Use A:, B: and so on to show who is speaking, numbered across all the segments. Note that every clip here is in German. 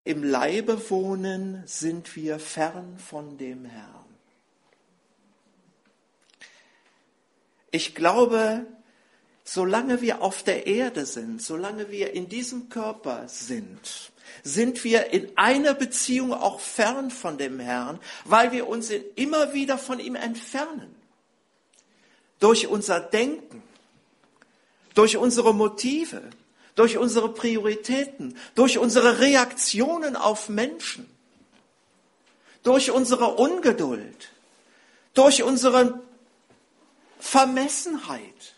A: im Leibe wohnen, sind wir fern von dem Herrn. Ich glaube, solange wir auf der Erde sind, solange wir in diesem Körper sind, sind wir in einer Beziehung auch fern von dem Herrn, weil wir uns immer wieder von ihm entfernen. Durch unser Denken, durch unsere Motive, durch unsere Prioritäten, durch unsere Reaktionen auf Menschen, durch unsere Ungeduld, durch unsere Vermessenheit,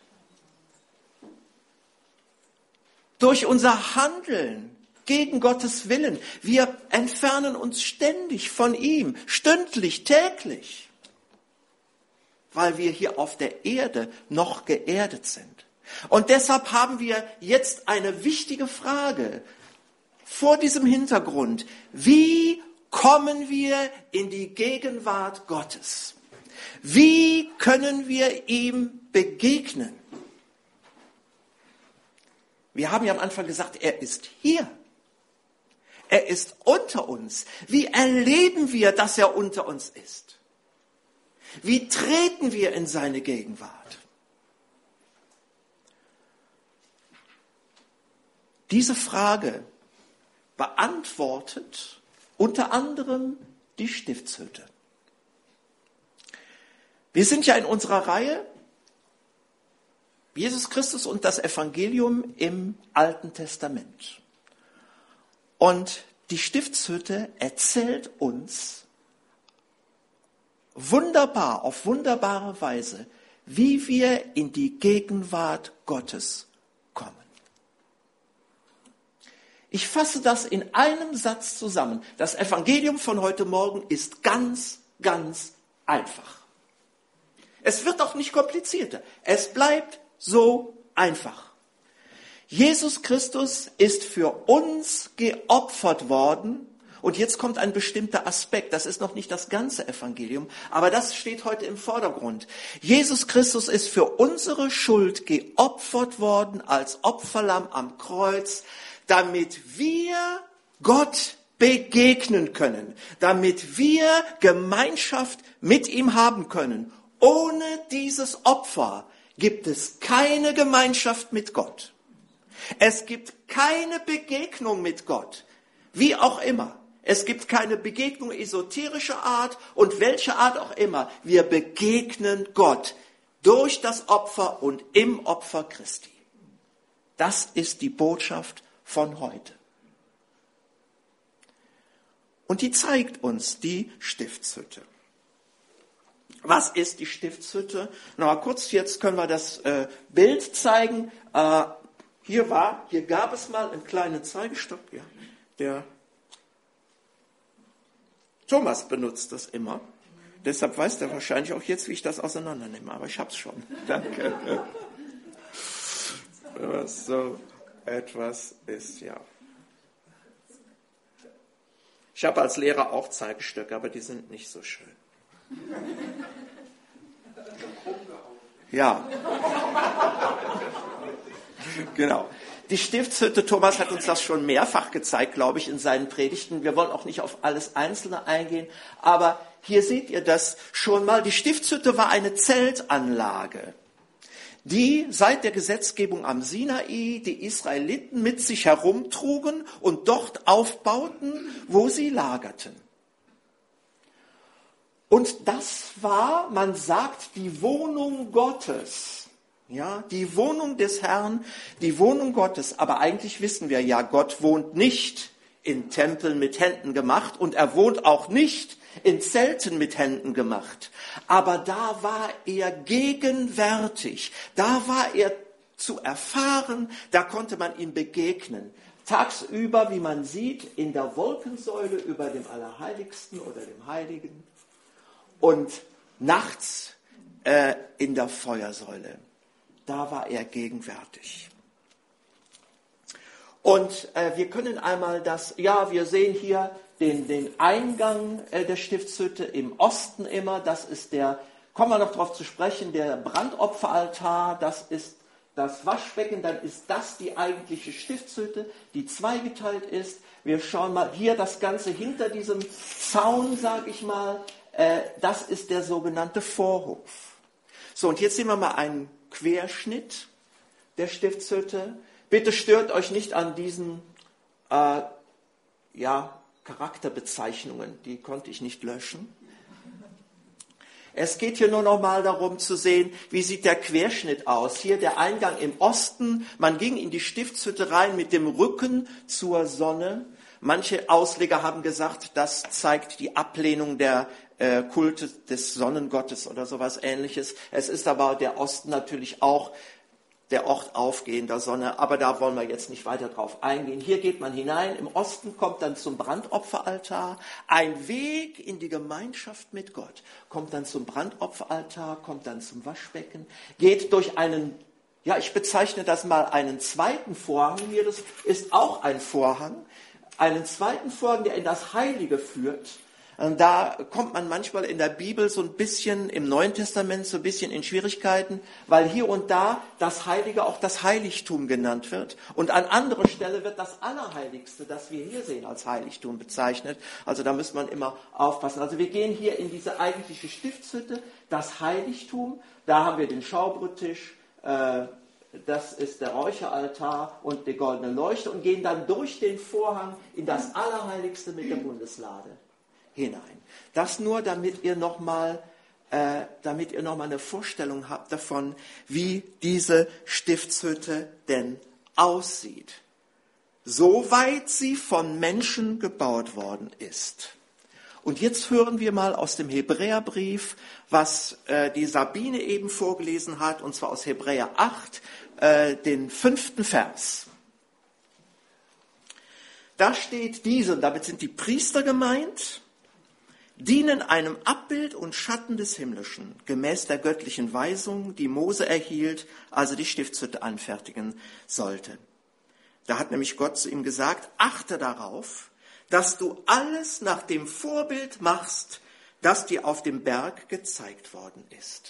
A: durch unser Handeln gegen Gottes Willen. Wir entfernen uns ständig von ihm, stündlich, täglich, weil wir hier auf der Erde noch geerdet sind. Und deshalb haben wir jetzt eine wichtige Frage vor diesem Hintergrund. Wie kommen wir in die Gegenwart Gottes? Wie können wir ihm begegnen? Wir haben ja am Anfang gesagt, er ist hier. Er ist unter uns. Wie erleben wir, dass er unter uns ist? Wie treten wir in seine Gegenwart? Diese Frage beantwortet unter anderem die Stiftshütte. Wir sind ja in unserer Reihe Jesus Christus und das Evangelium im Alten Testament. Und die Stiftshütte erzählt uns wunderbar, auf wunderbare Weise, wie wir in die Gegenwart Gottes kommen. Ich fasse das in einem Satz zusammen. Das Evangelium von heute Morgen ist ganz, ganz einfach. Es wird auch nicht komplizierter. Es bleibt so einfach. Jesus Christus ist für uns geopfert worden. Und jetzt kommt ein bestimmter Aspekt. Das ist noch nicht das ganze Evangelium, aber das steht heute im Vordergrund. Jesus Christus ist für unsere Schuld geopfert worden als Opferlamm am Kreuz, damit wir Gott begegnen können, damit wir Gemeinschaft mit ihm haben können. Ohne dieses Opfer gibt es keine Gemeinschaft mit Gott. Es gibt keine Begegnung mit Gott, wie auch immer. Es gibt keine Begegnung esoterischer Art und welcher Art auch immer. Wir begegnen Gott durch das Opfer und im Opfer Christi. Das ist die Botschaft von heute. Und die zeigt uns die Stiftshütte. Was ist die Stiftshütte? Na, kurz, jetzt können wir das Bild zeigen. Hier gab es mal einen kleinen Zeigestock. Ja, der Thomas benutzt das immer. Deshalb weiß er wahrscheinlich auch jetzt, wie ich das auseinandernehme. Aber ich hab's schon. Danke. Was so etwas ist, ja. Ich habe als Lehrer auch Zeigestöcke, aber die sind nicht so schön. Ja. Genau. Die Stiftshütte, Thomas hat uns das schon mehrfach gezeigt, glaube ich, in seinen Predigten. Wir wollen auch nicht auf alles Einzelne eingehen, aber hier seht ihr das schon mal. Die Stiftshütte war eine Zeltanlage, die seit der Gesetzgebung am Sinai die Israeliten mit sich herumtrugen und dort aufbauten, wo sie lagerten. Und das war, man sagt, die Wohnung Gottes. Ja, die Wohnung des Herrn, die Wohnung Gottes. Aber eigentlich wissen wir ja, Gott wohnt nicht in Tempeln mit Händen gemacht und er wohnt auch nicht in Zelten mit Händen gemacht. Aber da war er gegenwärtig, da war er zu erfahren, da konnte man ihm begegnen. Tagsüber, wie man sieht, in der Wolkensäule über dem Allerheiligsten oder dem Heiligen und nachts in der Feuersäule. Da war er gegenwärtig. Und wir können einmal wir sehen hier den Eingang der Stiftshütte im Osten immer. Das ist kommen wir noch darauf zu sprechen, der Brandopferaltar, das ist das Waschbecken, dann ist das die eigentliche Stiftshütte, die zweigeteilt ist. Wir schauen mal hier das Ganze hinter diesem Zaun, sage ich mal. Das ist der sogenannte Vorhof. So, und jetzt sehen wir mal einen Querschnitt der Stiftshütte. Bitte stört euch nicht an diesen Charakterbezeichnungen, die konnte ich nicht löschen. Es geht hier nur noch mal darum zu sehen, wie sieht der Querschnitt aus. Hier der Eingang im Osten. Man ging in die Stiftshütte rein mit dem Rücken zur Sonne. Manche Ausleger haben gesagt, das zeigt die Ablehnung der Kulte des Sonnengottes oder sowas Ähnliches. Es ist aber der Osten natürlich auch der Ort aufgehender Sonne, aber da wollen wir jetzt nicht weiter drauf eingehen. Hier geht man hinein, im Osten kommt dann zum Brandopferaltar, ein Weg in die Gemeinschaft mit Gott, kommt dann zum Brandopferaltar, kommt dann zum Waschbecken, geht durch einen, ich bezeichne das mal einen zweiten Vorhang, hier, das ist auch ein Vorhang, einen zweiten Vorhang, der in das Heilige führt. Da kommt man manchmal in der Bibel so ein bisschen, im Neuen Testament so ein bisschen in Schwierigkeiten, weil hier und da das Heilige auch das Heiligtum genannt wird. Und an anderer Stelle wird das Allerheiligste, das wir hier sehen, als Heiligtum bezeichnet. Also da muss man immer aufpassen. Also wir gehen hier in diese eigentliche Stiftshütte, das Heiligtum. Da haben wir den Schaubrottisch, das ist der Räucheraltar und die goldene Leuchte und gehen dann durch den Vorhang in das Allerheiligste mit der Bundeslade hinein. Das nur, damit ihr noch mal eine Vorstellung habt davon, wie diese Stiftshütte denn aussieht. Soweit sie von Menschen gebaut worden ist. Und jetzt hören wir mal aus dem Hebräerbrief, was die Sabine eben vorgelesen hat, und zwar aus Hebräer 8, den 5. Vers. Da steht diese, und damit sind die Priester gemeint, dienen einem Abbild und Schatten des Himmlischen, gemäß der göttlichen Weisung, die Mose erhielt, als er die Stiftshütte anfertigen sollte. Da hat nämlich Gott zu ihm gesagt, achte darauf, dass du alles nach dem Vorbild machst, das dir auf dem Berg gezeigt worden ist.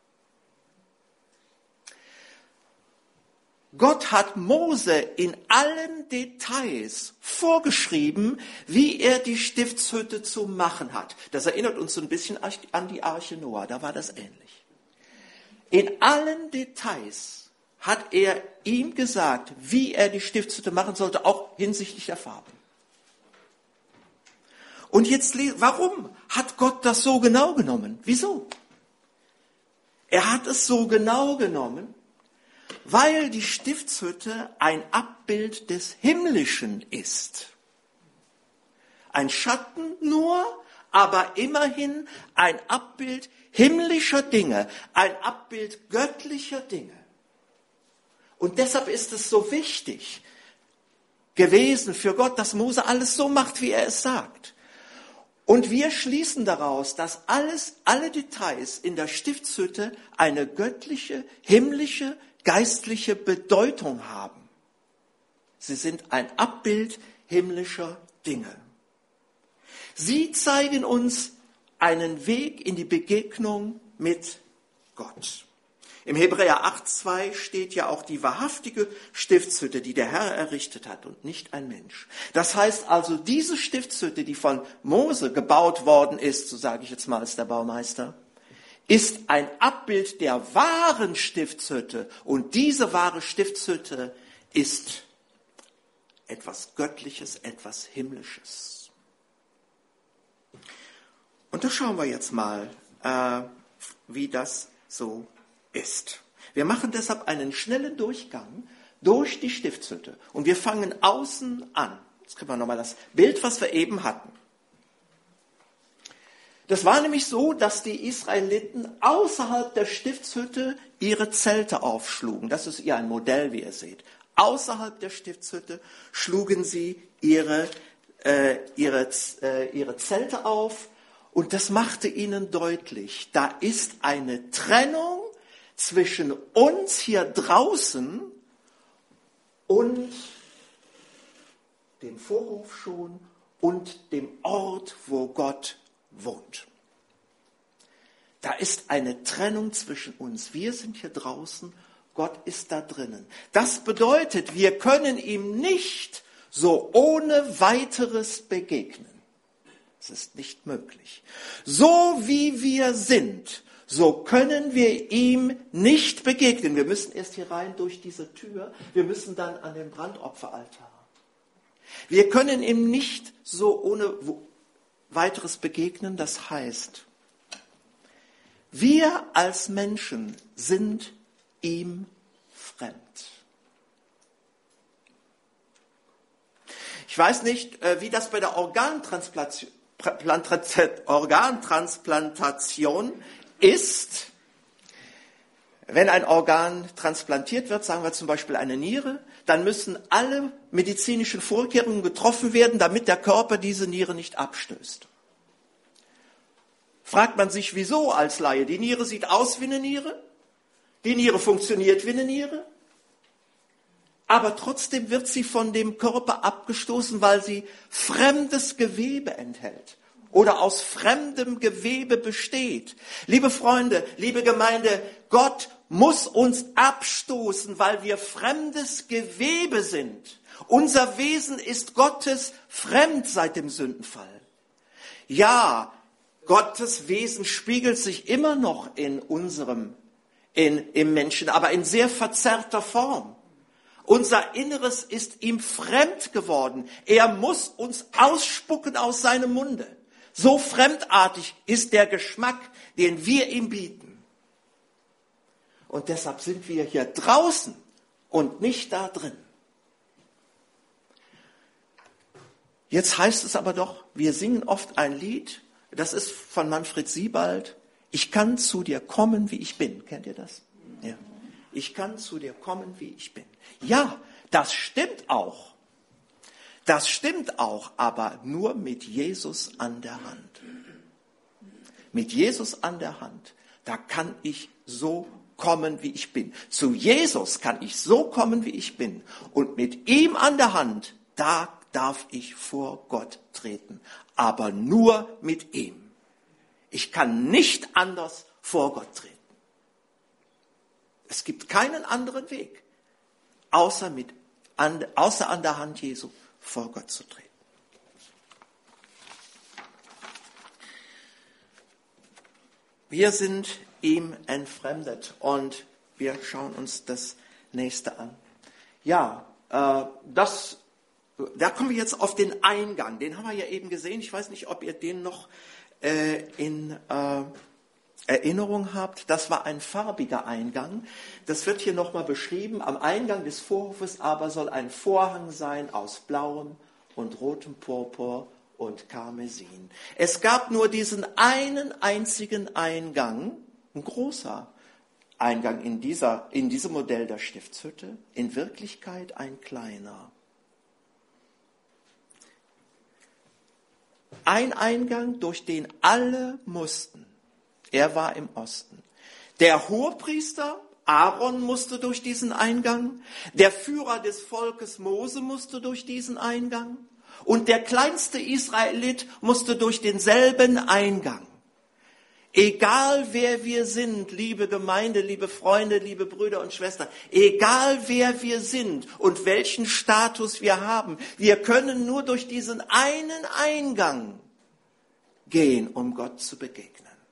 A: Gott hat Mose in allen Details vorgeschrieben, wie er die Stiftshütte zu machen hat. Das erinnert uns so ein bisschen an die Arche Noah, da war das ähnlich. In allen Details hat er ihm gesagt, wie er die Stiftshütte machen sollte, auch hinsichtlich der Farbe. Und jetzt, warum hat Gott das so genau genommen? Wieso? Er hat es so genau genommen, weil die Stiftshütte ein Abbild des Himmlischen ist. Ein Schatten nur, aber immerhin ein Abbild himmlischer Dinge, ein Abbild göttlicher Dinge. Und deshalb ist es so wichtig gewesen für Gott, dass Mose alles so macht, wie er es sagt. Und wir schließen daraus, dass alle Details in der Stiftshütte eine göttliche, himmlische, geistliche Bedeutung haben. Sie sind ein Abbild himmlischer Dinge. Sie zeigen uns einen Weg in die Begegnung mit Gott. Im Hebräer 8,2 steht ja auch die wahrhaftige Stiftshütte, die der Herr errichtet hat und nicht ein Mensch. Das heißt also, diese Stiftshütte, die von Mose gebaut worden ist, so sage ich jetzt mal als der Baumeister, ist ein Abbild der wahren Stiftshütte. Und diese wahre Stiftshütte ist etwas Göttliches, etwas Himmlisches. Und da schauen wir jetzt mal, wie das so ist. Wir machen deshalb einen schnellen Durchgang durch die Stiftshütte. Und wir fangen außen an. Jetzt kriegen wir nochmal das Bild, was wir eben hatten. Das war nämlich so, dass die Israeliten außerhalb der Stiftshütte ihre Zelte aufschlugen. Das ist hier ein Modell, wie ihr seht. Außerhalb der Stiftshütte schlugen sie ihre Zelte auf. Und das machte ihnen deutlich, da ist eine Trennung zwischen uns hier draußen und dem Vorhof schon und dem Ort, wo Gott wohnt. Da ist eine Trennung zwischen uns. Wir sind hier draußen, Gott ist da drinnen. Das bedeutet, wir können ihm nicht so ohne weiteres begegnen. Es ist nicht möglich. So wie wir sind, so können wir ihm nicht begegnen. Wir müssen erst hier rein durch diese Tür. Wir müssen dann an den Brandopferaltar. Wir können ihm nicht so ohne weiteres begegnen. Das heißt, wir als Menschen sind ihm fremd. Ich weiß nicht, wie das bei der Organtransplantation ist. Wenn ein Organ transplantiert wird, sagen wir zum Beispiel eine Niere, dann müssen alle medizinischen Vorkehrungen getroffen werden, damit der Körper diese Niere nicht abstößt. Fragt man sich, wieso als Laie? Die Niere sieht aus wie eine Niere, die Niere funktioniert wie eine Niere, aber trotzdem wird sie von dem Körper abgestoßen, weil sie fremdes Gewebe enthält oder aus fremdem Gewebe besteht. Liebe Freunde, liebe Gemeinde, Gott muss uns abstoßen, weil wir fremdes Gewebe sind. Unser Wesen ist Gottes fremd seit dem Sündenfall. Ja, Gottes Wesen spiegelt sich immer noch im Menschen, aber in sehr verzerrter Form. Unser Inneres ist ihm fremd geworden. Er muss uns ausspucken aus seinem Munde. So fremdartig ist der Geschmack, den wir ihm bieten. Und deshalb sind wir hier draußen und nicht da drin. Jetzt heißt es aber doch, wir singen oft ein Lied, das ist von Manfred Siebald, ich kann zu dir kommen, wie ich bin. Kennt ihr das? Ja. Ich kann zu dir kommen, wie ich bin. Ja, das stimmt auch. Das stimmt auch, aber nur mit Jesus an der Hand. Mit Jesus an der Hand, da kann ich so kommen, wie ich bin. Zu Jesus kann ich so kommen, wie ich bin. Und mit ihm an der Hand, da darf ich vor Gott treten. Aber nur mit ihm. Ich kann nicht anders vor Gott treten. Es gibt keinen anderen Weg, außer an der Hand Jesu vor Gott zu treten. Wir sind ihm entfremdet und wir schauen uns das nächste an. Ja, da kommen wir jetzt auf den Eingang. Den haben wir ja eben gesehen. Ich weiß nicht, ob ihr den noch in Erinnerung habt. Das war ein farbiger Eingang. Das wird hier nochmal beschrieben. Am Eingang des Vorhofes aber soll ein Vorhang sein aus blauem und rotem Purpur und Karmesin. Es gab nur diesen einen einzigen Eingang, ein großer Eingang in diesem Modell der Stiftshütte, in Wirklichkeit ein kleiner. Ein Eingang, durch den alle mussten. Er war im Osten. Der Hohepriester Aaron musste durch diesen Eingang. Der Führer des Volkes Mose musste durch diesen Eingang. Und der kleinste Israelit musste durch denselben Eingang. Egal wer wir sind, liebe Gemeinde, liebe Freunde, liebe Brüder und Schwestern, egal wer wir sind und welchen Status wir haben, wir können nur durch diesen einen Eingang gehen, um Gott zu begegnen.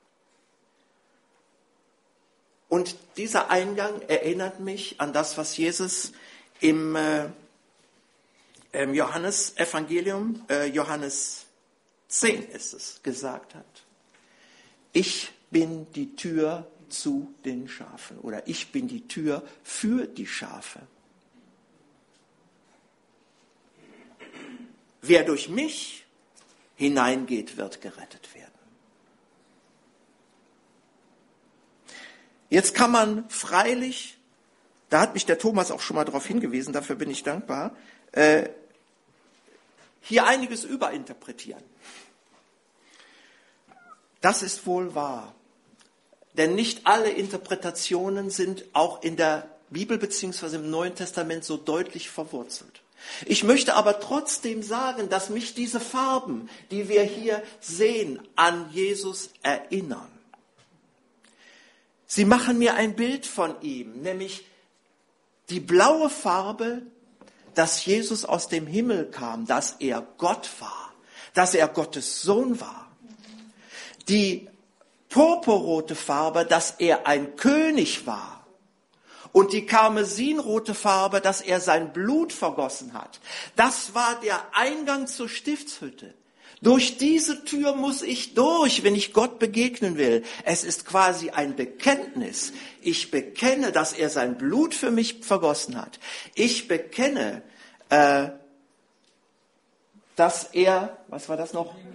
A: Und dieser Eingang erinnert mich an das, was Jesus im Johannesevangelium, Johannes 10 ist es, gesagt hat. Ich bin die Tür zu den Schafen oder ich bin die Tür für die Schafe. Wer durch mich hineingeht, wird gerettet werden. Jetzt kann man freilich, da hat mich der Thomas auch schon mal darauf hingewiesen, dafür bin ich dankbar, hier einiges überinterpretieren. Das ist wohl wahr. Denn nicht alle Interpretationen sind auch in der Bibel bzw. im Neuen Testament so deutlich verwurzelt. Ich möchte aber trotzdem sagen, dass mich diese Farben, die wir hier sehen, an Jesus erinnern. Sie machen mir ein Bild von ihm, nämlich die blaue Farbe, dass Jesus aus dem Himmel kam, dass er Gott war, dass er Gottes Sohn war. Die purpurrote Farbe, dass er ein König war. Und die karmesinrote Farbe, dass er sein Blut vergossen hat. Das war der Eingang zur Stiftshütte. Durch diese Tür muss ich durch, wenn ich Gott begegnen will. Es ist quasi ein Bekenntnis. Ich bekenne, dass er sein Blut für mich vergossen hat. Ich bekenne, dass er, was war das noch?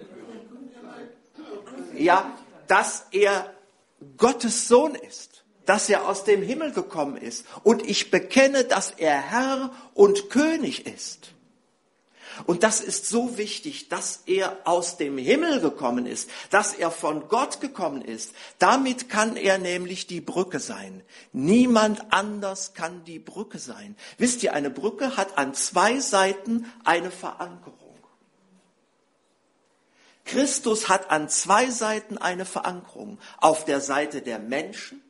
A: Ja, dass er Gottes Sohn ist, dass er aus dem Himmel gekommen ist. Und ich bekenne, dass er Herr und König ist. Und das ist so wichtig, dass er aus dem Himmel gekommen ist, dass er von Gott gekommen ist. Damit kann er nämlich die Brücke sein. Niemand anders kann die Brücke sein. Wisst ihr, eine Brücke hat an 2 Seiten eine Verankerung. Christus hat an 2 Seiten eine Verankerung. Auf der Seite der Menschen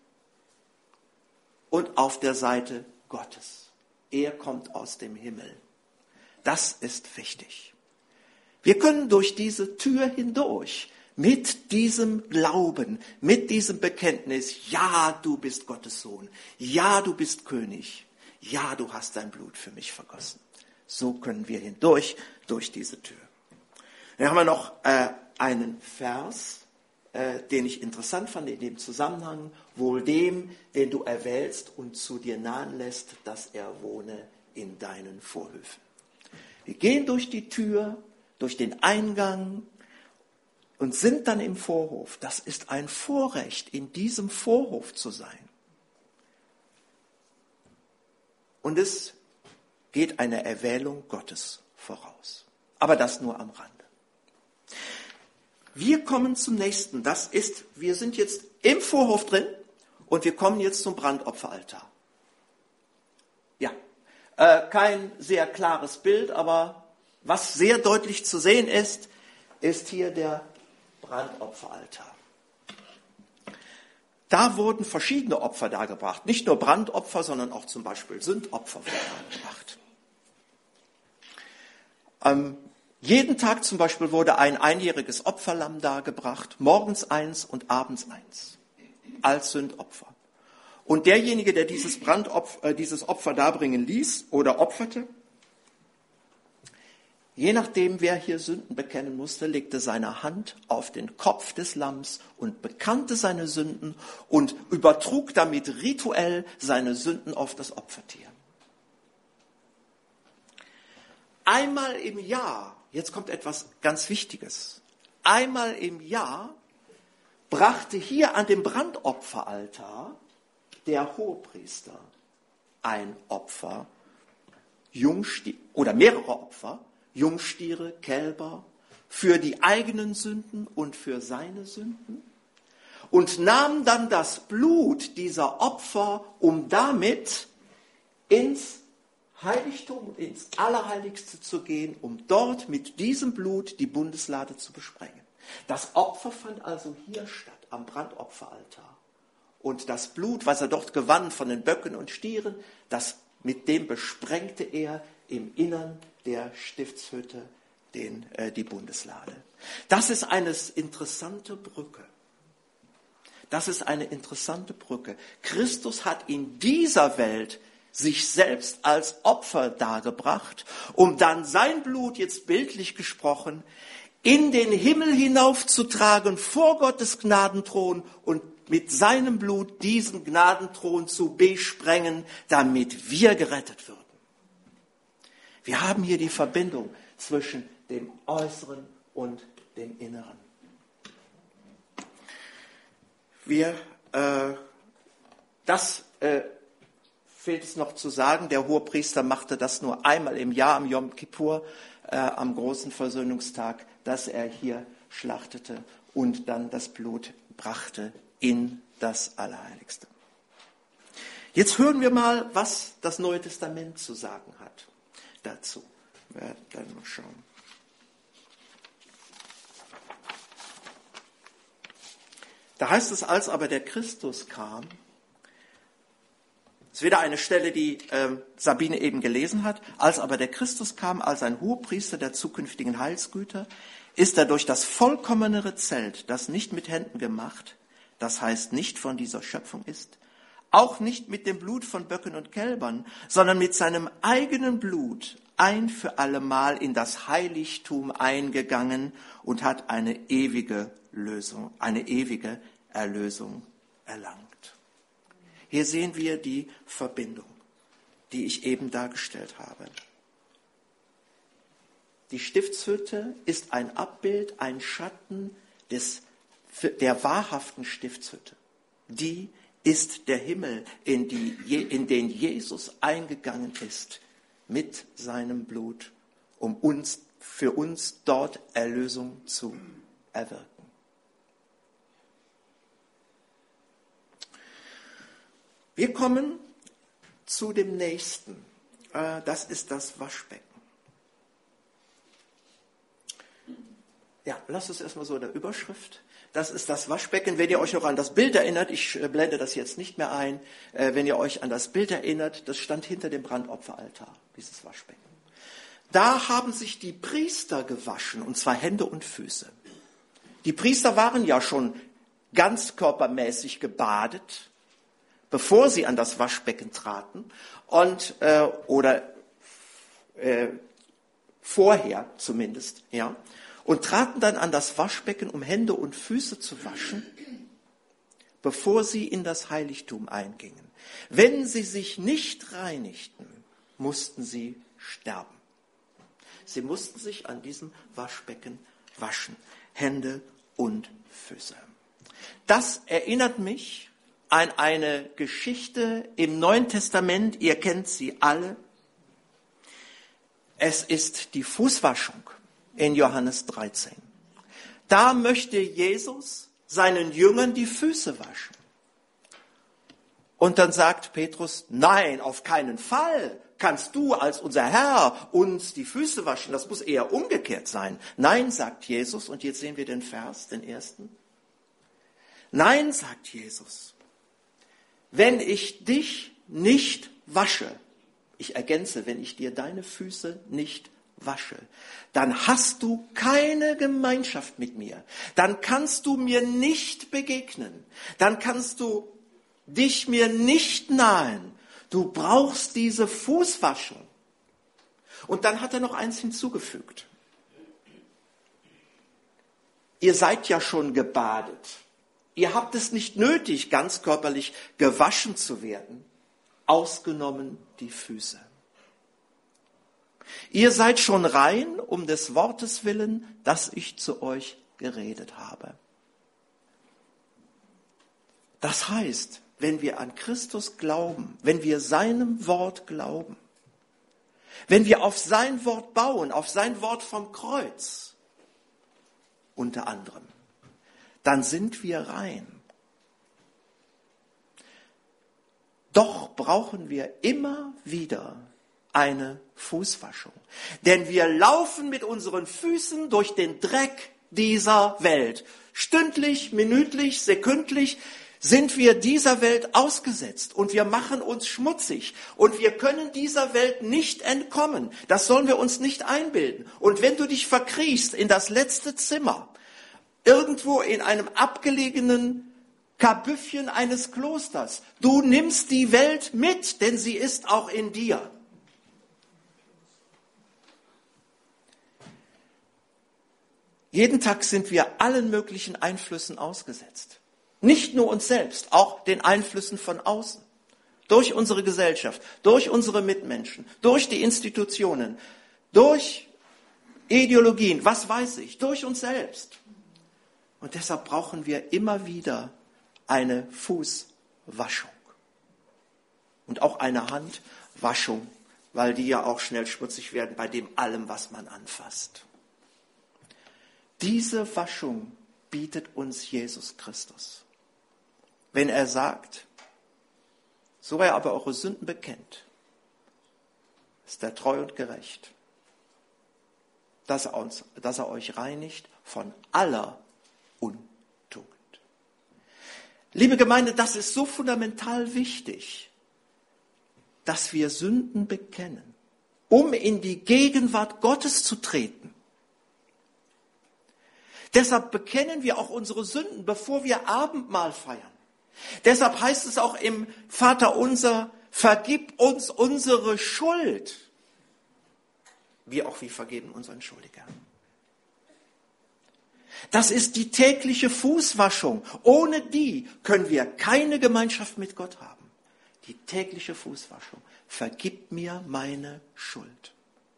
A: und auf der Seite Gottes. Er kommt aus dem Himmel. Das ist wichtig. Wir können durch diese Tür hindurch mit diesem Glauben, mit diesem Bekenntnis, ja, du bist Gottes Sohn, ja, du bist König, ja, du hast dein Blut für mich vergossen. So können wir hindurch, durch diese Tür. Dann haben wir noch einen Vers, den ich interessant fand in dem Zusammenhang. Wohl dem, den du erwählst und zu dir nahen lässt, dass er wohne in deinen Vorhöfen. Wir gehen durch die Tür, durch den Eingang und sind dann im Vorhof. Das ist ein Vorrecht, in diesem Vorhof zu sein. Und es geht eine Erwählung Gottes voraus. Aber das nur am Rande. Wir kommen zum nächsten. Wir sind jetzt im Vorhof drin und wir kommen jetzt zum Brandopferaltar. Ja, kein sehr klares Bild, aber was sehr deutlich zu sehen ist, ist hier der Brandopferaltar. Da wurden verschiedene Opfer dargebracht. Nicht nur Brandopfer, sondern auch zum Beispiel Sündopfer wurden dargebracht. Jeden Tag zum Beispiel wurde ein einjähriges Opferlamm dargebracht, morgens 1 und abends 1, als Sündopfer. Und derjenige, der dieses Opfer darbringen ließ oder opferte, je nachdem, wer hier Sünden bekennen musste, legte seine Hand auf den Kopf des Lamms und bekannte seine Sünden und übertrug damit rituell seine Sünden auf das Opfertier. Einmal im Jahr, jetzt kommt etwas ganz Wichtiges, einmal im Jahr brachte hier an dem Brandopferaltar der Hohepriester ein Opfer, oder mehrere Opfer, Jungstiere, Kälber, für die eigenen Sünden und für seine Sünden und nahm dann das Blut dieser Opfer, um damit ins Heiligtum, ins Allerheiligste zu gehen, um dort mit diesem Blut die Bundeslade zu besprengen. Das Opfer fand also hier statt, am Brandopferaltar. Und das Blut, was er dort gewann von den Böcken und Stieren, mit dem besprengte er im Innern der Stiftshütte die Bundeslade. Das ist eine interessante Brücke. Das ist eine interessante Brücke. Christus hat in dieser Welt sich selbst als Opfer dargebracht, um dann sein Blut, jetzt bildlich gesprochen, in den Himmel hinaufzutragen, vor Gottes Gnadenthron und mit seinem Blut diesen Gnadenthron zu besprengen, damit wir gerettet würden. Wir haben hier die Verbindung zwischen dem Äußeren und dem Inneren. Fehlt es noch zu sagen, der Hohepriester machte das nur einmal im Jahr, am Yom Kippur, am großen Versöhnungstag, dass er hier schlachtete und dann das Blut brachte in das Allerheiligste. Jetzt hören wir mal, was das Neue Testament zu sagen hat dazu. Wir werden dann mal schauen. Da heißt es, als aber der Christus kam, Das ist wieder eine Stelle, die Sabine eben gelesen hat. Als aber der Christus kam, als ein Hohepriester der zukünftigen Heilsgüter, ist er durch das vollkommenere Zelt, das nicht mit Händen gemacht, das heißt nicht von dieser Schöpfung ist, auch nicht mit dem Blut von Böcken und Kälbern, sondern mit seinem eigenen Blut ein für allemal in das Heiligtum eingegangen und hat eine ewige Erlösung erlangt. Hier sehen wir die Verbindung, die ich eben dargestellt habe. Die Stiftshütte ist ein Abbild, ein Schatten der wahrhaften Stiftshütte. Die ist der Himmel, in den Jesus eingegangen ist mit seinem Blut, um für uns dort Erlösung zu erwirken. Wir kommen zu dem nächsten. Das ist das Waschbecken. Ja, lasst es erstmal so in der Überschrift. Das ist das Waschbecken. Wenn ihr euch noch an das Bild erinnert, ich blende das jetzt nicht mehr ein, wenn ihr euch an das Bild erinnert, das stand hinter dem Brandopferaltar, dieses Waschbecken. Da haben sich die Priester gewaschen, und zwar Hände und Füße. Die Priester waren ja schon ganzkörpermäßig gebadet, bevor sie an das Waschbecken traten, vorher zumindest, ja, und traten dann an das Waschbecken, um Hände und Füße zu waschen, bevor sie in das Heiligtum eingingen. Wenn sie sich nicht reinigten, mussten sie sterben. Sie mussten sich an diesem Waschbecken waschen, Hände und Füße. Das erinnert mich an eine Geschichte im Neuen Testament, ihr kennt sie alle. Es ist die Fußwaschung in Johannes 13. Da möchte Jesus seinen Jüngern die Füße waschen. Und dann sagt Petrus, nein, auf keinen Fall kannst du als unser Herr uns die Füße waschen. Das muss eher umgekehrt sein. Nein, sagt Jesus, und jetzt sehen wir den Vers, den ersten. Nein, sagt Jesus, wenn ich dich nicht wasche, ich ergänze, wenn ich dir deine Füße nicht wasche, dann hast du keine Gemeinschaft mit mir. Dann kannst du mir nicht begegnen. Dann kannst du dich mir nicht nahen. Du brauchst diese Fußwaschung. Und dann hat er noch eins hinzugefügt. Ihr seid ja schon gebadet. Ihr habt es nicht nötig, ganz körperlich gewaschen zu werden, ausgenommen die Füße. Ihr seid schon rein um des Wortes willen, das ich zu euch geredet habe. Das heißt, wenn wir an Christus glauben, wenn wir seinem Wort glauben, wenn wir auf sein Wort bauen, auf sein Wort vom Kreuz, unter anderem, dann sind wir rein. Doch brauchen wir immer wieder eine Fußwaschung. Denn wir laufen mit unseren Füßen durch den Dreck dieser Welt. Stündlich, minütlich, sekündlich sind wir dieser Welt ausgesetzt und wir machen uns schmutzig und wir können dieser Welt nicht entkommen. Das sollen wir uns nicht einbilden. Und wenn du dich verkriechst in das letzte Zimmer, irgendwo in einem abgelegenen Kabüffchen eines Klosters, du nimmst die Welt mit, denn sie ist auch in dir. Jeden Tag sind wir allen möglichen Einflüssen ausgesetzt. Nicht nur uns selbst, auch den Einflüssen von außen. Durch unsere Gesellschaft, durch unsere Mitmenschen, durch die Institutionen, durch Ideologien, was weiß ich, durch uns selbst. Und deshalb brauchen wir immer wieder eine Fußwaschung. Und auch eine Handwaschung, weil die ja auch schnell schmutzig werden bei dem allem, was man anfasst. Diese Waschung bietet uns Jesus Christus. Wenn er sagt, so er aber eure Sünden bekennt, ist er treu und gerecht, dass er euch reinigt von aller Untugend. Liebe Gemeinde, das ist so fundamental wichtig, dass wir Sünden bekennen, um in die Gegenwart Gottes zu treten. Deshalb bekennen wir auch unsere Sünden, bevor wir Abendmahl feiern. Deshalb heißt es auch im Vaterunser, vergib uns unsere Schuld, wir vergeben unseren Schuldigern. Das ist die tägliche Fußwaschung. Ohne die können wir keine Gemeinschaft mit Gott haben. Die tägliche Fußwaschung. Vergib mir meine Schuld.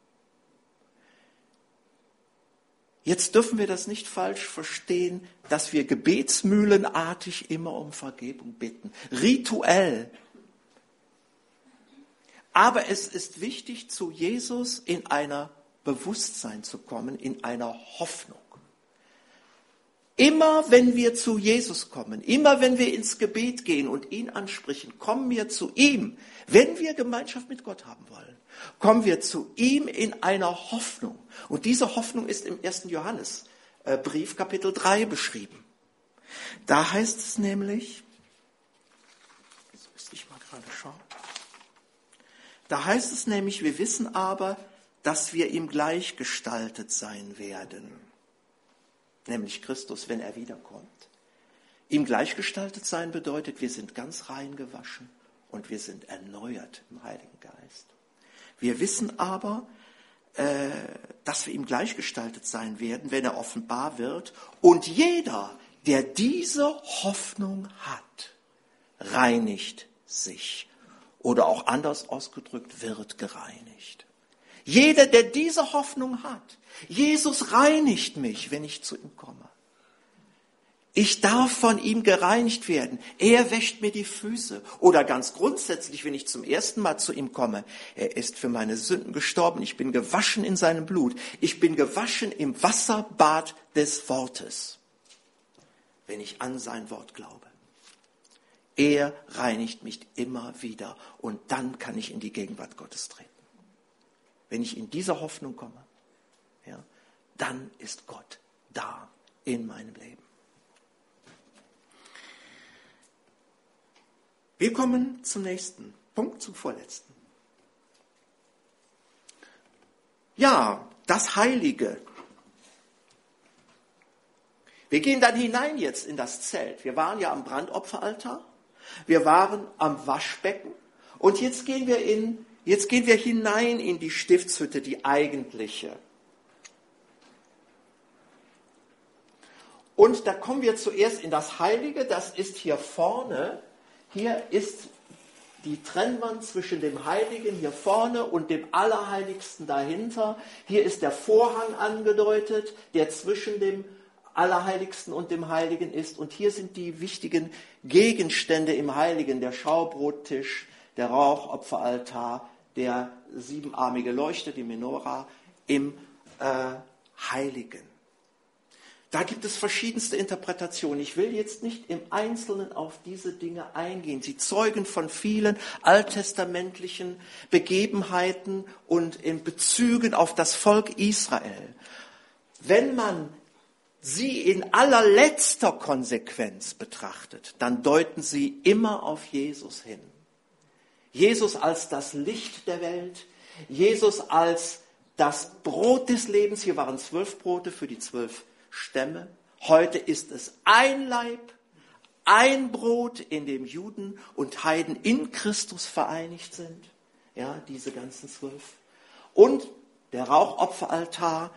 A: Jetzt dürfen wir das nicht falsch verstehen, dass wir gebetsmühlenartig immer um Vergebung bitten. Rituell. Aber es ist wichtig, zu Jesus in einer Bewusstsein zu kommen, in einer Hoffnung. Immer wenn wir zu Jesus kommen, immer wenn wir ins Gebet gehen und ihn ansprechen, kommen wir zu ihm. Wenn wir Gemeinschaft mit Gott haben wollen, kommen wir zu ihm in einer Hoffnung. Und diese Hoffnung ist im 1. Johannesbrief, Kapitel 3 beschrieben. Da heißt es nämlich, jetzt müsste ich mal gerade schauen. Da heißt es nämlich, wir wissen aber, dass wir ihm gleichgestaltet sein werden. Nämlich Christus, wenn er wiederkommt. Ihm gleichgestaltet sein bedeutet, wir sind ganz rein gewaschen und wir sind erneuert im Heiligen Geist. Wir wissen aber, dass wir ihm gleichgestaltet sein werden, wenn er offenbar wird. Und jeder, der diese Hoffnung hat, reinigt sich. Oder auch anders ausgedrückt, wird gereinigt. Jeder, der diese Hoffnung hat, Jesus reinigt mich, wenn ich zu ihm komme. Ich darf von ihm gereinigt werden. Er wäscht mir die Füße. Oder ganz grundsätzlich, wenn ich zum ersten Mal zu ihm komme, er ist für meine Sünden gestorben. Ich bin gewaschen in seinem Blut. Ich bin gewaschen im Wasserbad des Wortes, wenn ich an sein Wort glaube. Er reinigt mich immer wieder und dann kann ich in die Gegenwart Gottes treten. Wenn ich in diese Hoffnung komme, ja, dann ist Gott da in meinem Leben. Wir kommen zum nächsten Punkt, zum vorletzten. Ja, das Heilige. Wir gehen dann hinein jetzt in das Zelt. Wir waren ja am Brandopferaltar, wir waren am Waschbecken und jetzt gehen wir hinein in die Stiftshütte, die eigentliche. Und da kommen wir zuerst in das Heilige, das ist hier vorne. Hier ist die Trennwand zwischen dem Heiligen hier vorne und dem Allerheiligsten dahinter. Hier ist der Vorhang angedeutet, der zwischen dem Allerheiligsten und dem Heiligen ist. Und hier sind die wichtigen Gegenstände im Heiligen, der Schaubrottisch, der Rauchopferaltar, der siebenarmige Leuchter, die Menora im Heiligen. Da gibt es verschiedenste Interpretationen. Ich will jetzt nicht im Einzelnen auf diese Dinge eingehen. Sie zeugen von vielen alttestamentlichen Begebenheiten und in Bezügen auf das Volk Israel. Wenn man sie in allerletzter Konsequenz betrachtet, dann deuten sie immer auf Jesus hin. Jesus als das Licht der Welt, Jesus als das Brot des Lebens. Hier waren 12 Brote für die 12 Stämme. Heute ist es ein Leib, ein Brot, in dem Juden und Heiden in Christus vereinigt sind. Ja, diese ganzen 12. Und der Rauchopferaltar,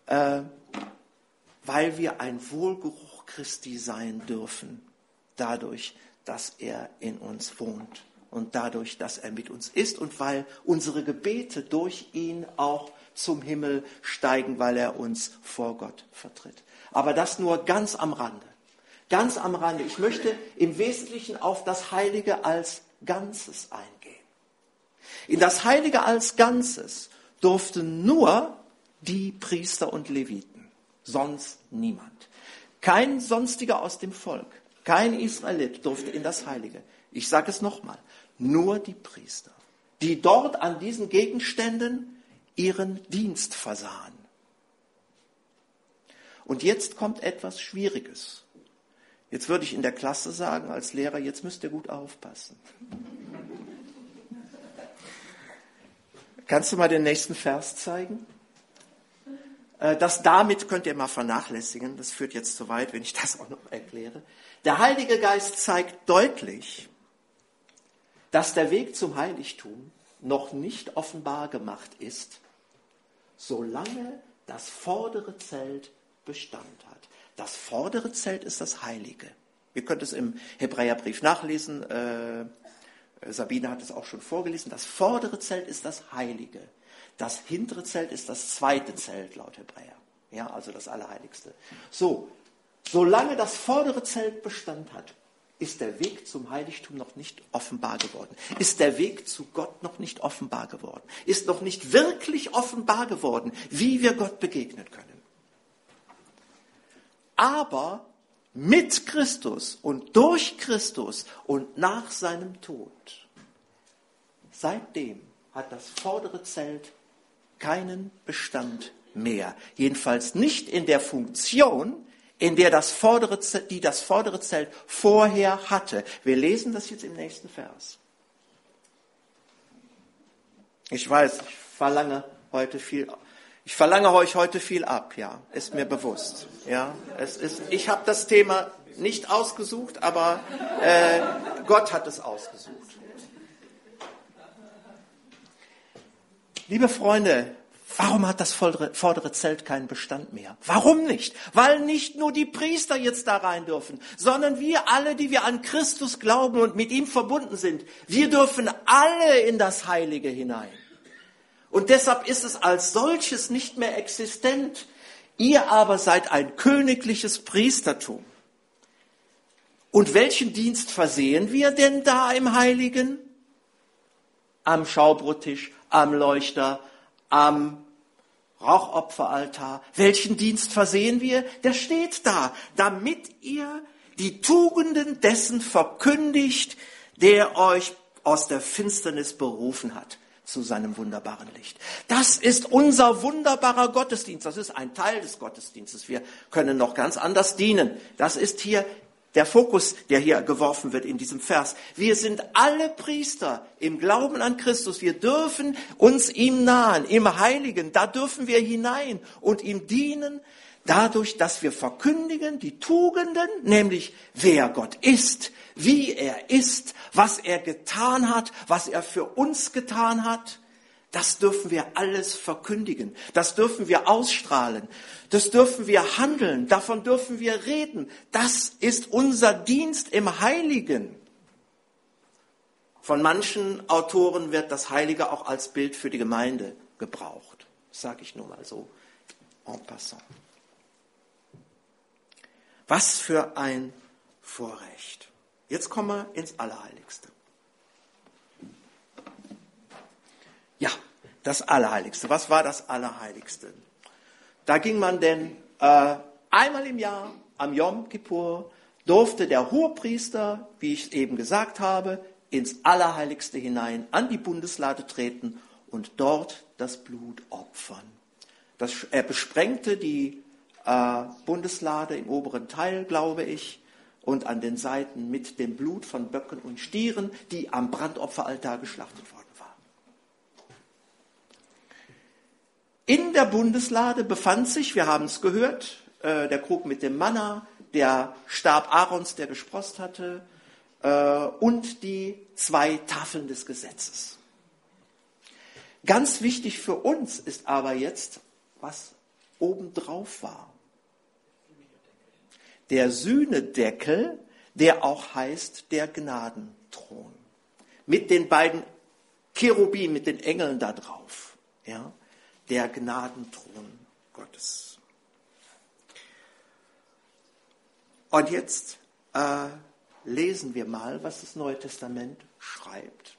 A: weil wir ein Wohlgeruch Christi sein dürfen, dadurch, dass er in uns wohnt und dadurch, dass er mit uns ist und weil unsere Gebete durch ihn auch zum Himmel steigen, weil er uns vor Gott vertritt. Aber das nur ganz am Rande. Ganz am Rande. Ich möchte im Wesentlichen auf das Heilige als Ganzes eingehen. In das Heilige als Ganzes durften nur die Priester und Leviten, sonst niemand. Kein Sonstiger aus dem Volk, kein Israelit durfte in das Heilige. Ich sage es nochmal, nur die Priester, die dort an diesen Gegenständen ihren Dienst versahen. Und jetzt kommt etwas Schwieriges. Jetzt würde ich in der Klasse sagen als Lehrer, jetzt müsst ihr gut aufpassen. Kannst du mal den nächsten Vers zeigen? Das damit könnt ihr mal vernachlässigen. Das führt jetzt zu weit, wenn ich das auch noch erkläre. Der Heilige Geist zeigt deutlich, dass der Weg zum Heiligtum noch nicht offenbar gemacht ist, solange das vordere Zelt Bestand hat. Das vordere Zelt ist das Heilige. Ihr könnt es im Hebräerbrief nachlesen. Sabine hat es auch schon vorgelesen. Das vordere Zelt ist das Heilige. Das hintere Zelt ist das zweite Zelt laut Hebräer. Ja, also das Allerheiligste. So, solange das vordere Zelt Bestand hat, ist der Weg zum Heiligtum noch nicht offenbar geworden. Ist der Weg zu Gott noch nicht offenbar geworden. Ist noch nicht wirklich offenbar geworden, wie wir Gott begegnen können. Aber mit Christus und durch Christus und nach seinem Tod, seitdem hat das vordere Zelt keinen Bestand mehr. Jedenfalls nicht in der Funktion, in der die das vordere Zelt vorher hatte. Wir lesen das jetzt im nächsten Vers. Ich weiß, ich verlange euch heute viel ab, ja, ist mir bewusst. Ja, ich habe das Thema nicht ausgesucht, aber Gott hat es ausgesucht. Liebe Freunde, warum hat das vordere Zelt keinen Bestand mehr? Warum nicht? Weil nicht nur die Priester jetzt da rein dürfen, sondern wir alle, die wir an Christus glauben und mit ihm verbunden sind, wir dürfen alle in das Heilige hinein. Und deshalb ist es als solches nicht mehr existent. Ihr aber seid ein königliches Priestertum. Und welchen Dienst versehen wir denn da im Heiligen? Am Schaubrottisch, am Leuchter, am Rauchopferaltar. Welchen Dienst versehen wir? Der steht da, damit ihr die Tugenden dessen verkündigt, der euch aus der Finsternis berufen hat zu seinem wunderbaren Licht. Das ist unser wunderbarer Gottesdienst. Das ist ein Teil des Gottesdienstes. Wir können noch ganz anders dienen. Das ist hier der Fokus, der hier geworfen wird in diesem Vers. Wir sind alle Priester im Glauben an Christus. Wir dürfen uns ihm nahen, im Heiligen. Da dürfen wir hinein und ihm dienen, dadurch, dass wir verkündigen die Tugenden, nämlich wer Gott ist, wie er ist, was er getan hat, was er für uns getan hat. Das dürfen wir alles verkündigen. Das dürfen wir ausstrahlen. Das dürfen wir handeln. Davon dürfen wir reden. Das ist unser Dienst im Heiligen. Von manchen Autoren wird das Heilige auch als Bild für die Gemeinde gebraucht. Das sage ich nur mal so en passant. Was für ein Vorrecht. Jetzt kommen wir ins Allerheiligste. Ja, das Allerheiligste. Was war das Allerheiligste? Da ging man denn einmal im Jahr, am Yom Kippur, durfte der Hohepriester, wie ich eben gesagt habe, ins Allerheiligste hinein, an die Bundeslade treten und dort das Blut opfern. Er besprengte die Bundeslade im oberen Teil, glaube ich, und an den Seiten mit dem Blut von Böcken und Stieren, die am Brandopferaltar geschlachtet worden waren. In der Bundeslade befand sich, wir haben es gehört, der Krug mit dem Manna, der Stab Aarons, der gesproßt hatte, und die 2 Tafeln des Gesetzes. Ganz wichtig für uns ist aber jetzt, was obendrauf war. Der Sühnedeckel, der auch heißt der Gnadenthron. Mit den beiden Cherubim, mit den Engeln da drauf. Ja, der Gnadenthron Gottes. Und jetzt lesen wir mal, was das Neue Testament schreibt.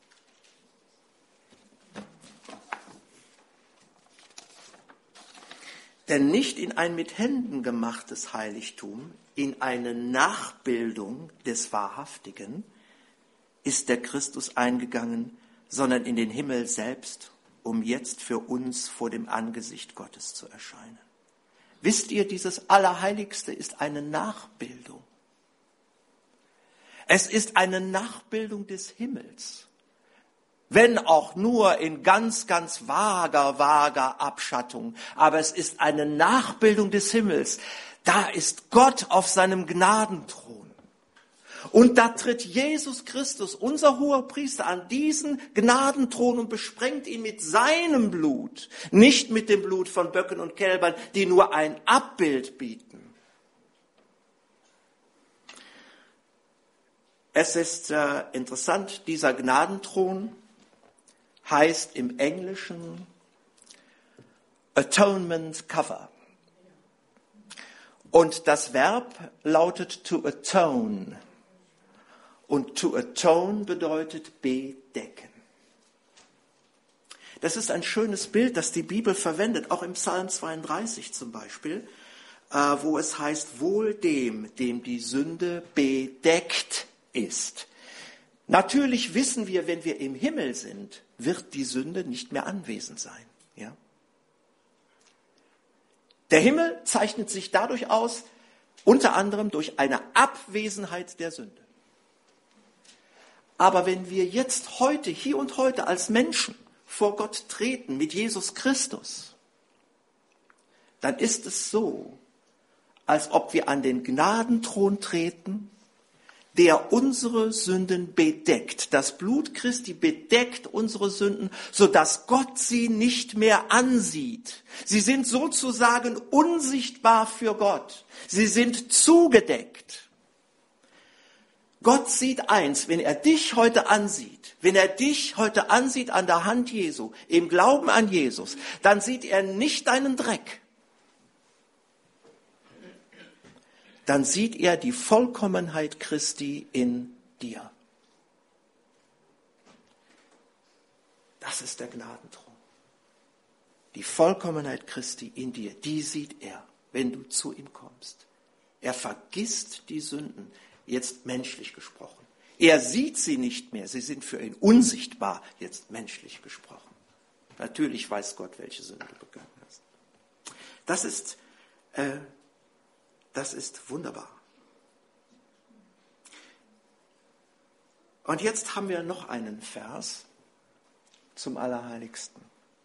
A: Denn nicht in ein mit Händen gemachtes Heiligtum, in eine Nachbildung des Wahrhaftigen, ist der Christus eingegangen, sondern in den Himmel selbst, um jetzt für uns vor dem Angesicht Gottes zu erscheinen. Wisst ihr, dieses Allerheiligste ist eine Nachbildung. Es ist eine Nachbildung des Himmels. wenn auch nur in ganz, ganz vager Abschattung. Aber es ist eine Nachbildung des Himmels. Da ist Gott auf seinem Gnadenthron. Und da tritt Jesus Christus, unser hoher Priester, an diesen Gnadenthron und besprengt ihn mit seinem Blut, nicht mit dem Blut von Böcken und Kälbern, die nur ein Abbild bieten. Es ist interessant, dieser Gnadenthron heißt im Englischen Atonement Cover. Und das Verb lautet to atone. Und to atone bedeutet bedecken. Das ist ein schönes Bild, das die Bibel verwendet, auch im Psalm 32 zum Beispiel, wo es heißt, wohl dem die Sünde bedeckt ist. Natürlich wissen wir, wenn wir im Himmel sind, wird die Sünde nicht mehr anwesend sein. Ja? Der Himmel zeichnet sich dadurch aus, unter anderem durch eine Abwesenheit der Sünde. Aber wenn wir jetzt heute, hier und heute als Menschen vor Gott treten mit Jesus Christus, dann ist es so, als ob wir an den Gnadenthron treten, der unsere Sünden bedeckt. Das Blut Christi bedeckt unsere Sünden, sodass Gott sie nicht mehr ansieht. Sie sind sozusagen unsichtbar für Gott. Sie sind zugedeckt. Gott sieht eins, wenn er dich heute ansieht, an der Hand Jesu, im Glauben an Jesus, dann sieht er nicht deinen Dreck. Dann sieht er die Vollkommenheit Christi in dir. Das ist der Gnadenthron. Die Vollkommenheit Christi in dir, die sieht er, wenn du zu ihm kommst. Er vergisst die Sünden, jetzt menschlich gesprochen. Er sieht sie nicht mehr, sie sind für ihn unsichtbar, jetzt menschlich gesprochen. Natürlich weiß Gott, welche Sünde du begangen hast. Das ist wunderbar. Und jetzt haben wir noch einen Vers zum Allerheiligsten.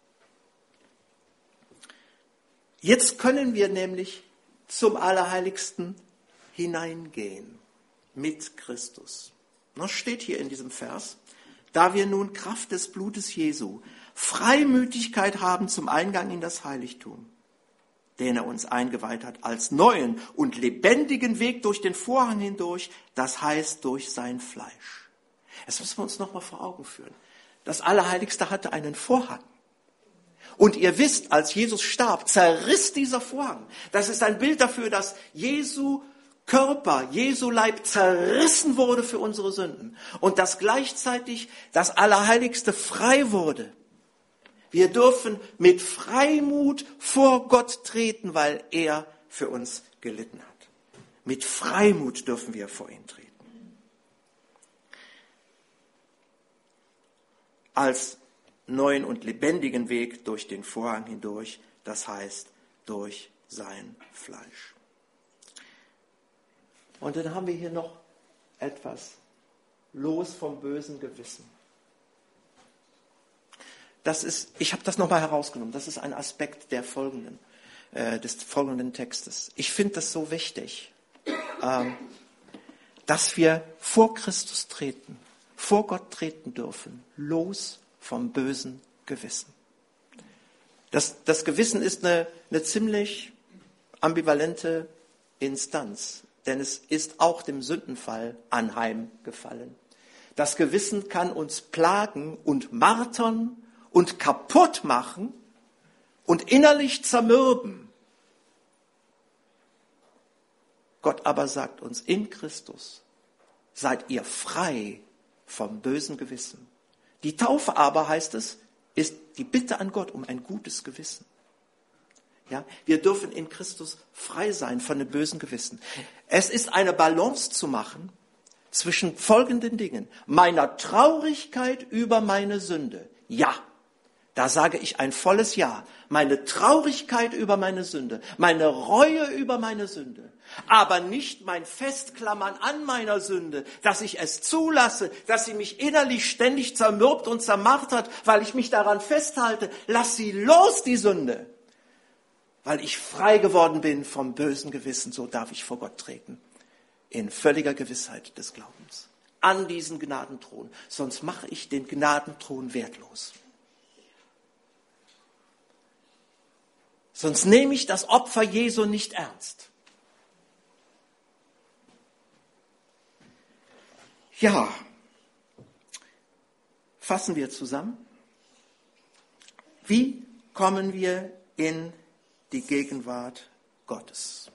A: Jetzt können wir nämlich zum Allerheiligsten hineingehen mit Christus. Das steht hier in diesem Vers. Da wir nun Kraft des Blutes Jesu Freimütigkeit haben zum Eingang in das Heiligtum, den er uns eingeweiht hat, als neuen und lebendigen Weg durch den Vorhang hindurch, das heißt durch sein Fleisch. Das müssen wir uns nochmal vor Augen führen. Das Allerheiligste hatte einen Vorhang. Und ihr wisst, als Jesus starb, zerriss dieser Vorhang. Das ist ein Bild dafür, dass Jesu Körper, Jesu Leib zerrissen wurde für unsere Sünden. Und dass gleichzeitig das Allerheiligste frei wurde. Wir dürfen mit Freimut vor Gott treten, weil er für uns gelitten hat. Mit Freimut dürfen wir vor ihn treten. Als neuen und lebendigen Weg durch den Vorhang hindurch, das heißt durch sein Fleisch. Und dann haben wir hier noch etwas, los vom bösen Gewissen. Ich habe das nochmal herausgenommen, das ist ein Aspekt des folgenden Textes. Ich finde das so wichtig, dass wir vor Christus treten, vor Gott treten dürfen, los vom bösen Gewissen. Das Gewissen ist eine ziemlich ambivalente Instanz, denn es ist auch dem Sündenfall anheimgefallen. Das Gewissen kann uns plagen und martern und kaputt machen und innerlich zermürben. Gott aber sagt uns, in Christus seid ihr frei vom bösen Gewissen. Die Taufe aber, heißt es, ist die Bitte an Gott um ein gutes Gewissen. Ja, wir dürfen in Christus frei sein von dem bösen Gewissen. Es ist eine Balance zu machen zwischen folgenden Dingen. Meiner Traurigkeit über meine Sünde. Ja, Da sage ich ein volles Ja. Meine Traurigkeit über meine Sünde, meine Reue über meine Sünde, aber nicht mein Festklammern an meiner Sünde, dass ich es zulasse, dass sie mich innerlich ständig zermürbt und zermartert, weil ich mich daran festhalte. Lass sie los, die Sünde, weil ich frei geworden bin vom bösen Gewissen. So darf ich vor Gott treten, in völliger Gewissheit des Glaubens, an diesen Gnadenthron. Sonst mache ich den Gnadenthron wertlos. Sonst nehme ich das Opfer Jesu nicht ernst. Ja, fassen wir zusammen. Wie kommen wir in die Gegenwart Gottes?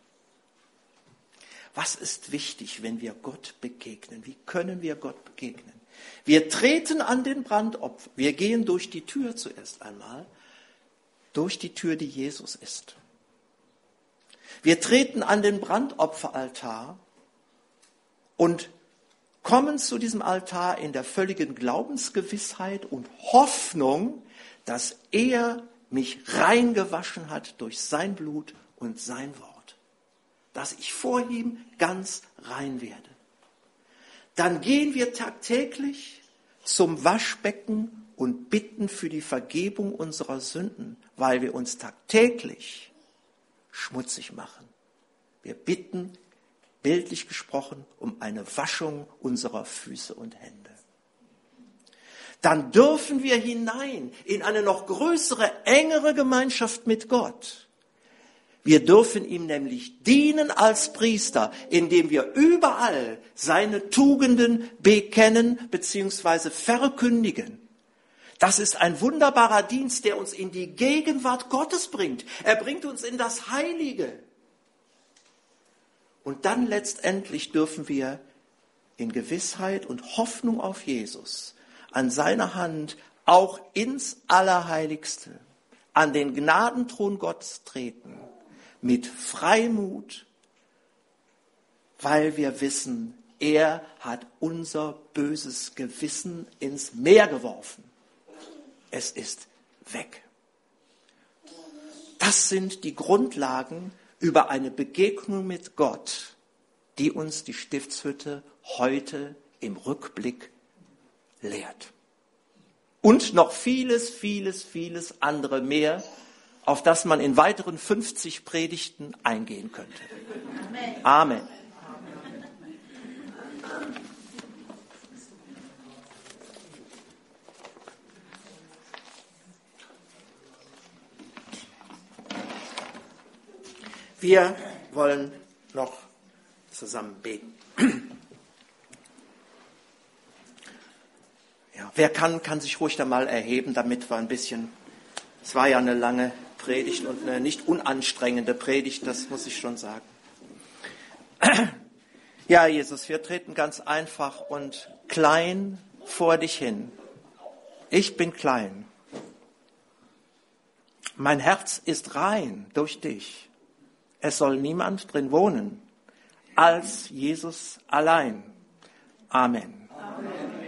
A: Was ist wichtig, wenn wir Gott begegnen? Wie können wir Gott begegnen? Wir treten an den Brandopfer. Wir gehen durch die Tür zuerst einmal. Durch die Tür, die Jesus ist. Wir treten an den Brandopferaltar und kommen zu diesem Altar in der völligen Glaubensgewissheit und Hoffnung, dass er mich reingewaschen hat durch sein Blut und sein Wort. Dass ich vor ihm ganz rein werde. Dann gehen wir tagtäglich zum Waschbecken und bitten für die Vergebung unserer Sünden, weil wir uns tagtäglich schmutzig machen. Wir bitten, bildlich gesprochen, um eine Waschung unserer Füße und Hände. Dann dürfen wir hinein in eine noch größere, engere Gemeinschaft mit Gott. Wir dürfen ihm nämlich dienen als Priester, indem wir überall seine Tugenden bekennen bzw. verkündigen. Das ist ein wunderbarer Dienst, der uns in die Gegenwart Gottes bringt. Er bringt uns in das Heilige. Und dann letztendlich dürfen wir in Gewissheit und Hoffnung auf Jesus an seiner Hand auch ins Allerheiligste, an den Gnadenthron Gottes treten, mit Freimut, weil wir wissen, er hat unser böses Gewissen ins Meer geworfen. Es ist weg. Das sind die Grundlagen über eine Begegnung mit Gott, die uns die Stiftshütte heute im Rückblick lehrt. Und noch vieles, vieles, vieles andere mehr, auf das man in weiteren 50 Predigten eingehen könnte. Amen. Wir wollen noch zusammen beten. Ja, wer kann sich ruhig da mal erheben, damit wir ein bisschen, es war ja eine lange Predigt und eine nicht unanstrengende Predigt, das muss ich schon sagen. Ja, Jesus, wir treten ganz einfach und klein vor dich hin. Ich bin klein. Mein Herz ist rein durch dich. Es soll niemand drin wohnen, als Jesus allein. Amen. Amen.